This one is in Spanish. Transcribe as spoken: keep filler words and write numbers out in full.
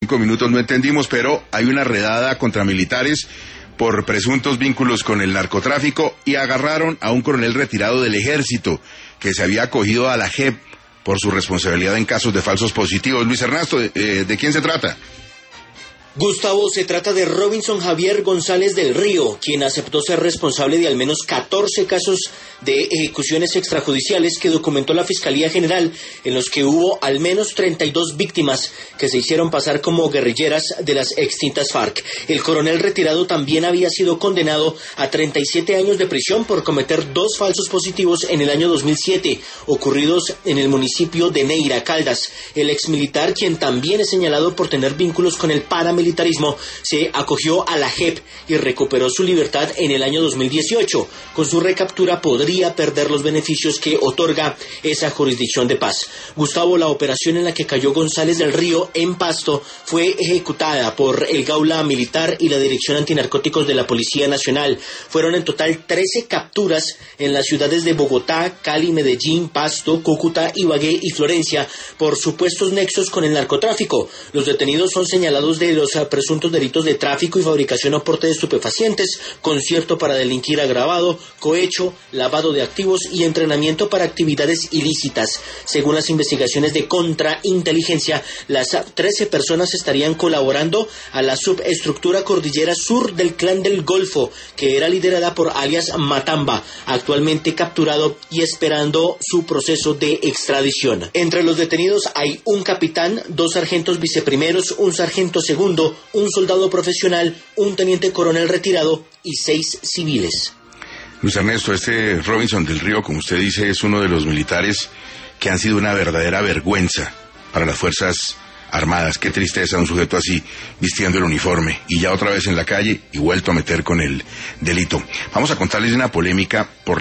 Cinco minutos no entendimos, pero hay una redada contra militares por presuntos vínculos con el narcotráfico y agarraron a un coronel retirado del ejército que se había acogido a la J E P por su responsabilidad en casos de falsos positivos. Luis Ernesto, eh, ¿de quién se trata? Gustavo, se trata de Robinson Javier González del Río, quien aceptó ser responsable de al menos catorce casos de ejecuciones extrajudiciales que documentó la Fiscalía General, en los que hubo al menos treinta y dos víctimas que se hicieron pasar como guerrilleras de las extintas FARC. El coronel retirado también había sido condenado a treinta y siete años de prisión por cometer dos falsos positivos en el año dos mil siete, ocurridos en el municipio de Neira, Caldas. El exmilitar, quien también es señalado por tener vínculos con el paramilitarismo, militarismo, se acogió a la J E P y recuperó su libertad en el año dos mil dieciocho. Con su recaptura podría perder los beneficios que otorga esa jurisdicción de paz. Gustavo, la operación en la que cayó González del Río en Pasto fue ejecutada por el Gaula Militar y la Dirección Antinarcóticos de la Policía Nacional. Fueron en total trece capturas en las ciudades de Bogotá, Cali, Medellín, Pasto, Cúcuta, Ibagué y Florencia por supuestos nexos con el narcotráfico. Los detenidos son señalados de los presuntos delitos de tráfico y fabricación o porte de estupefacientes, concierto para delinquir agravado, cohecho, lavado de activos y entrenamiento para actividades ilícitas. Según las investigaciones de contrainteligencia, las trece personas estarían colaborando a la subestructura Cordillera Sur del Clan del Golfo, que era liderada por alias Matamba, actualmente capturado y esperando su proceso de extradición. Entre los detenidos hay un capitán, dos sargentos viceprimeros, un sargento segundo, un soldado profesional, un teniente coronel retirado y seis civiles. Luis Ernesto, este Robinson del Río, como usted dice, es uno de los militares que han sido una verdadera vergüenza para las Fuerzas Armadas. Qué tristeza un sujeto así vistiendo el uniforme y ya otra vez en la calle y vuelto a meter con el delito. Vamos a contarles una polémica por